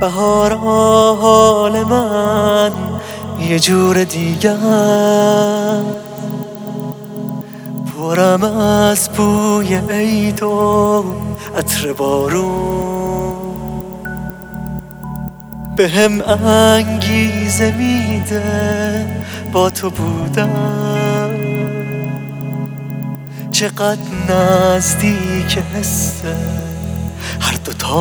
بهارا حال من یه جور دیگه، پرم از بوی عید و عطر بارون، به هم انگیزه میده با تو بودم. چقدر نزدیک حسه هر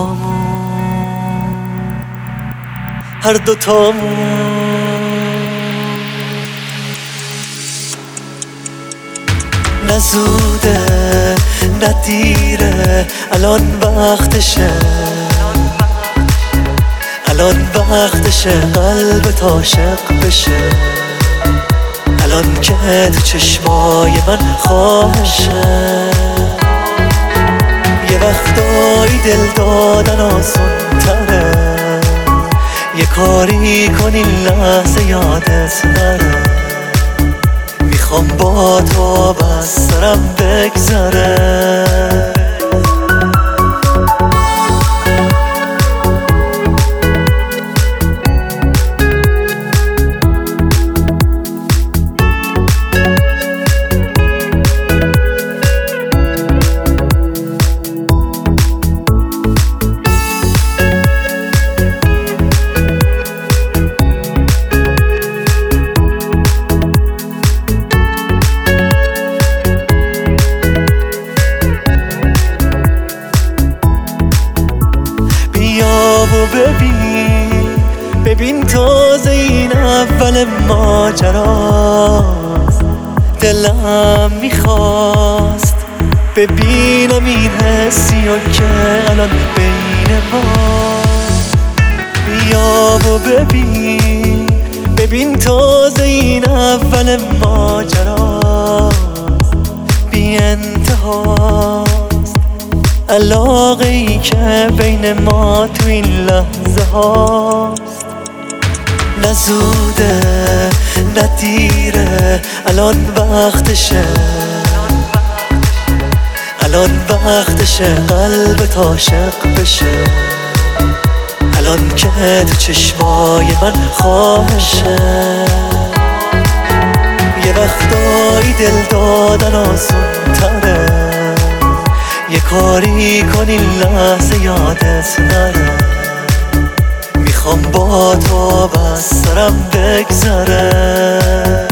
دوتامون. نزوده ندیره، الان وقتشه قلبت عاشق بشه. الان که تو چشمای من خواهشه، یه وقتایی دل دادن آسان تره، یه کاری کن این لحظه یادت نره. میخوام با تو بس سرم بگذره. ببین تازه این اول ماجراست. دلم میخواست ببینم این حسی و که الان بین ماست. بیا و ببین تازه این اول ماجراست. بی انتهاست علاقه ای که بین ما تو این لحظه هاست. نزوده ندیره، الان وقتشه قلبت عاشق بشه. الان که تو چشمای من خواهشه، یه وقتایی دل دادن آسان تره، یه کاری کن این لحظه یادت نره. میخوام با تو بس سرم بگذره.